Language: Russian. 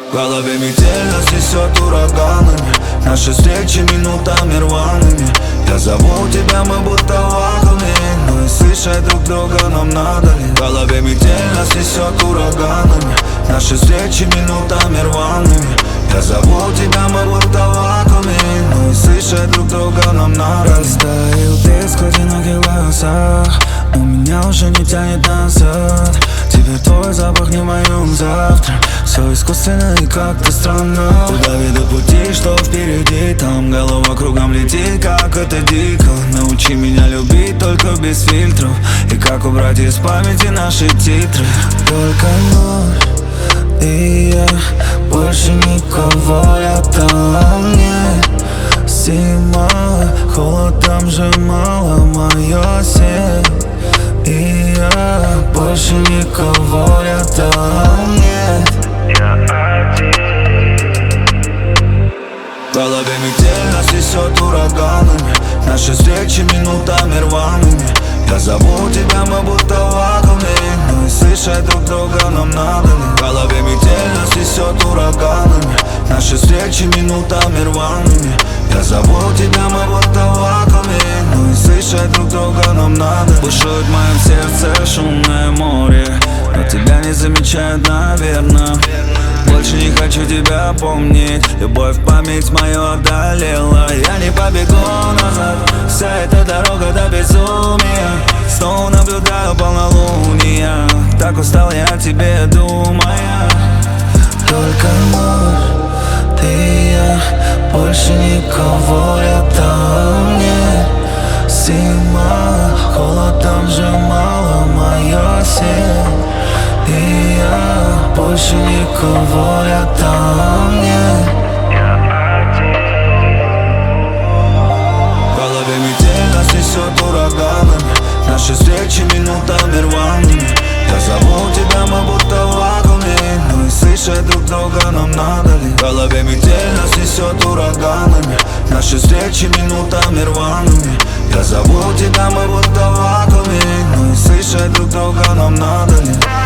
В голове метель, нас несет ураганами. Наши встречи минутами рваными. Я зову тебя, мы будто вакууме, но и слышать друг друга нам надо ли. В голове метель, нас несет ураганами. Наши встречи минутами рваными. Я зову тебя, мы будто вакууме, но и слышать друг друга нам надо. Растаял диск в одиноких глазах. У меня уже не тянет назад. Теперь твой запах не в моем завтра. Все искусственно и как-то странно. Куда ведут пути, что впереди? Там голова кругом летит, как это дико. Научи меня любить только без фильтров. И как убрать из памяти наши титры. Только ночь и я, больше никого рядом нет. Зима, холодом сжимала мое сердце. И я, больше никого рядом нет. Я один. В голове метель, нас несет ураганами. Наши встречи минутами рваными. Я зову тебя, мы будто вакууме, но и слышать друг друга нам надо ли. В голове метель, нас несет ураганами. Наши встречи минутами рваными. Я зову тебя, мы будто вакууме, но и слышать друг друга нам надо. Бушует в моем сердце шумное море, но тебя не замечают, наверное. Больше не хочу тебя помнить. Любовь, память мою одолела. Я не побегу назад. Вся эта дорога до безумия. Снова наблюдаю полнолуние. Так устал я о тебе, думая. Только ночь, ты и я, больше никого рядом нет. Зима, холодом сжимала мое сердце. И я, больше никого рядом нет. Я один. В голове метель, нас несет ураганами. Наши встречи минутами рваными. Я зову тебя, мы будто вакууме, но и слышать друг друга нам надо ли. В голове метель, нас несет ураганами. Наши встречи минутами рваными. Я зову тебя, мы будто вакууме, но и слышать друг друга нам надо ли.